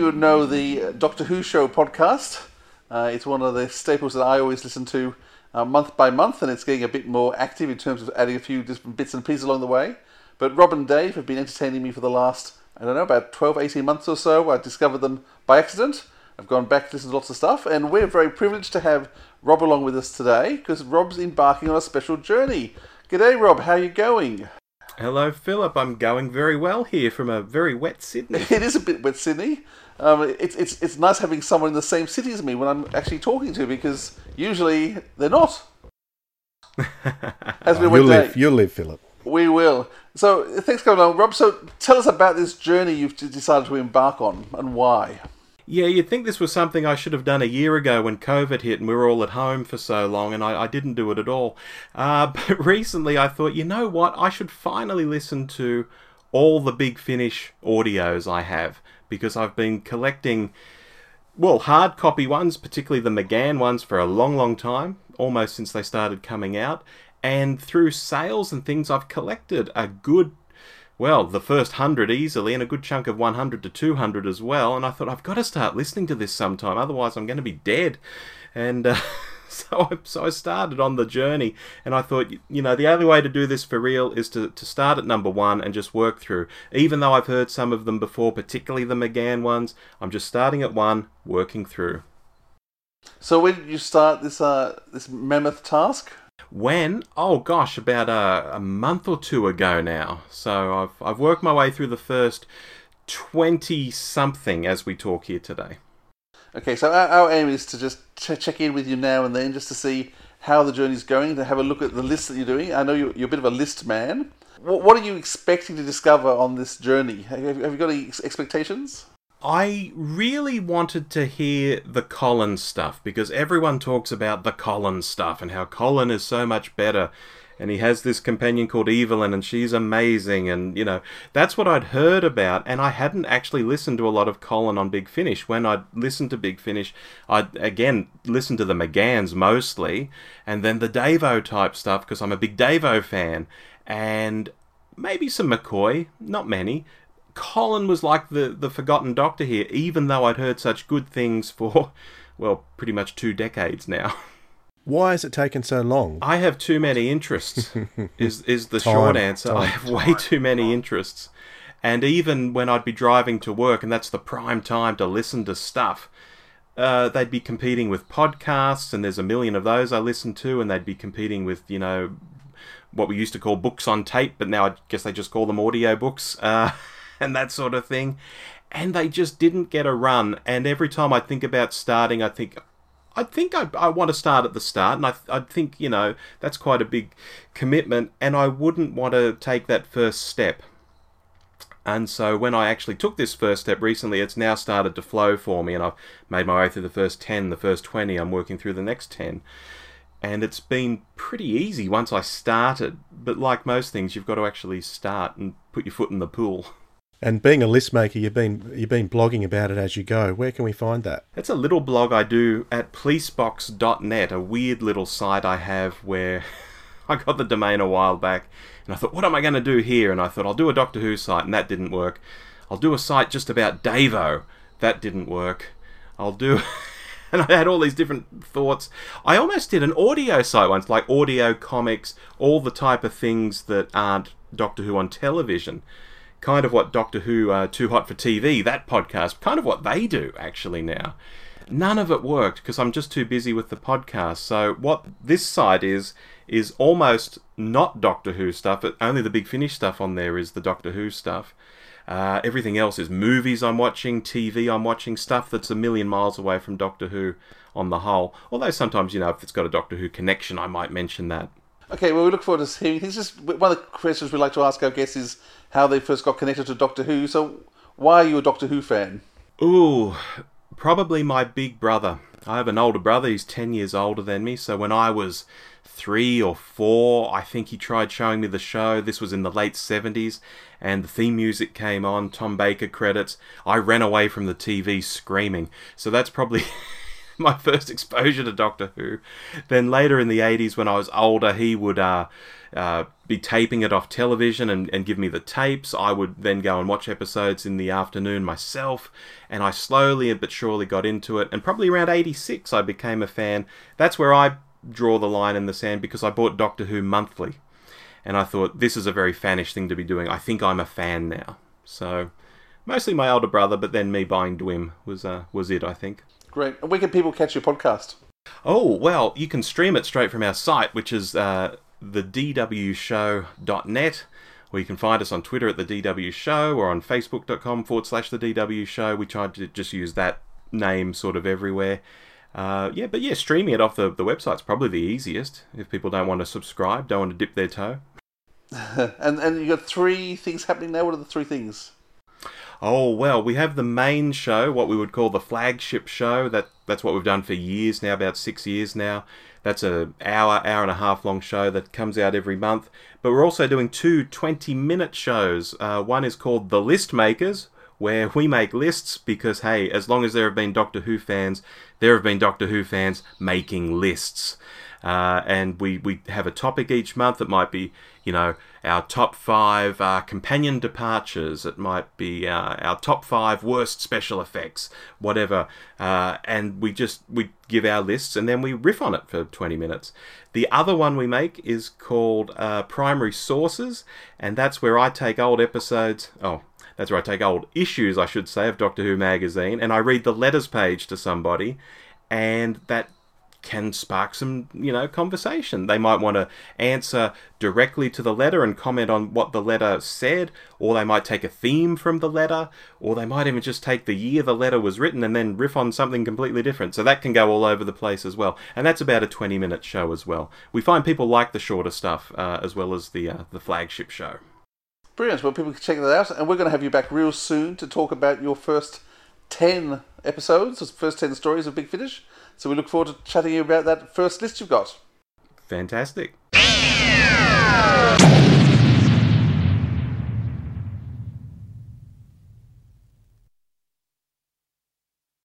you would know the Doctor Who Show podcast. It's one of the staples that I always listen to month by month, and it's getting a bit more active in terms of adding a few different bits and pieces along the way. But Rob and Dave have been entertaining me for the last, about 12, 18 months or so. I discovered them by accident. I've gone back to listen to lots of stuff, and we're very privileged to have Rob along with us today, because Rob's embarking on a special journey. G'day, Rob. How are you going? Hello, Philip. I'm going very well here from a very wet Sydney. It is a bit wet, Sydney. It's nice having someone in the same city as me when I'm actually talking to, because usually they're not. You'll live, Philip. We will. So thanks for coming along, Rob. So tell us about this journey you've decided to embark on and why. Yeah, you'd think this was something I should have done a year ago when COVID hit and we were all at home for so long, and I didn't do it at all. But recently I thought, you know what, I should finally listen to all the Big Finish audios I have, because I've been collecting, hard copy ones, particularly the McGann ones, for a long, long time, almost since they started coming out. And through sales and things, I've collected a good, the first 100 easily, and a good chunk of 100 to 200 as well. And I thought, I've got to start listening to this sometime, otherwise I'm going to be dead. And so I started on the journey, and I thought, the only way to do this for real is to start at number one and just work through. Even though I've heard some of them before, particularly the McGann ones, I'm just starting at one, working through. So when did you start this mammoth task? When? Oh gosh, about a month or two ago now. So I've worked my way through the first 20-something as we talk here today. Okay, so our aim is to just check in with you now and then, just to see how the journey's going, to have a look at the list that you're doing. I know you're a bit of a list man. What are you expecting to discover on this journey? Have you got any expectations? I really wanted to hear the Colin stuff, because everyone talks about the Colin stuff and how Colin is so much better, and he has this companion called Evelyn and she's amazing, and that's what I'd heard about, and I hadn't actually listened to a lot of Colin on Big Finish. When I'd listened to Big Finish, I'd again listened to the McGanns mostly, and then the Davo type stuff, because I'm a big Davo fan, and maybe some McCoy, not many. Colin was like the forgotten Doctor here, even though I'd heard such good things for, pretty much 2 decades now. Why has it taken so long? I have too many interests, is the short answer. I have way too many interests. And even when I'd be driving to work, and that's the prime time to listen to stuff, they'd be competing with podcasts, and there's a million of those I listen to, and they'd be competing with, what we used to call books on tape, but now I guess they just call them audio books. And that sort of thing, and they just didn't get a run. And every time I think about starting, I think I want to start at the start, and I think that's quite a big commitment, and I wouldn't want to take that first step. And so when I actually took this first step recently, it's now started to flow for me, and I've made my way through the first 10, the first 20. I'm working through the next 10. And it's been pretty easy once I started, but like most things, you've got to actually start and put your foot in the pool. And being a list maker, you've been blogging about it as you go. Where can we find that? It's a little blog I do at policebox.net, a weird little site I have where I got the domain a while back, and I thought, what am I going to do here? And I thought, I'll do a Doctor Who site, and that didn't work. I'll do a site just about Davo. That didn't work. And I had all these different thoughts. I almost did an audio site once, like audio comics, all the type of things that aren't Doctor Who on television. Kind of what Doctor Who Too Hot for TV, that podcast, kind of what they do actually now. None of it worked because I'm just too busy with the podcast. So what this site is almost not Doctor Who stuff. Only the Big Finish stuff on there is the Doctor Who stuff. Everything else is movies I'm watching, TV I'm watching, stuff that's a million miles away from Doctor Who on the whole. Although sometimes, if it's got a Doctor Who connection, I might mention that. Okay, well, we look forward to hearing things. Just one of the questions we like to ask our guests is how they first got connected to Doctor Who. So, why are you a Doctor Who fan? Ooh, probably my big brother. I have an older brother. He's 10 years older than me. So when I was 3 or 4, I think he tried showing me the show. This was in the late 70s, and the theme music came on, Tom Baker credits. I ran away from the TV screaming. So that's probably my first exposure to Doctor Who. Then later in the 80s, when I was older, he would be taping it off television and give me the tapes. I would then go and watch episodes in the afternoon myself, and I slowly but surely got into it. And probably around 86, I became a fan. That's where I draw the line in the sand, because I bought Doctor Who monthly. And I thought, this is a very fanish thing to be doing. I think I'm a fan now. So, mostly my older brother, but then me buying Dwim was it, I think. Great. And where can people catch your podcast? Oh, well, you can stream it straight from our site, which is thedwshow.net, or you can find us on Twitter at The DW Show, or on facebook.com/The DW Show. We tried to just use that name sort of everywhere. Streaming it off the website's probably the easiest, if people don't want to subscribe, don't want to dip their toe. And you got 3 things happening now. What are the 3 things? Oh, well, we have the main show, what we would call the flagship show. That's what we've done for years now, about 6 years now. That's an hour and a half long show that comes out every month. But we're also doing 2 20-minute shows. One is called The List Makers, where we make lists because, hey, as long as there have been Doctor Who fans, there have been Doctor Who fans making lists. And we have a topic each month. It might be, our top 5 companion departures. It might be our top 5 worst special effects, whatever. And we give our lists and then we riff on it for 20 minutes. The other one we make is called Primary Sources, and that's where I take old episodes... That's where I take old issues, I should say, of Doctor Who magazine, and I read the letters page to somebody, and that can spark some, conversation. They might want to answer directly to the letter and comment on what the letter said, or they might take a theme from the letter, or they might even just take the year the letter was written and then riff on something completely different. So that can go all over the place as well. And that's about a 20-minute show as well. We find people like the shorter stuff as well as the flagship show. Brilliant. Well, people can check that out. And we're going to have you back real soon to talk about your first 10 episodes, the first 10 stories of Big Finish. So we look forward to chatting to you about that first list you've got. Fantastic.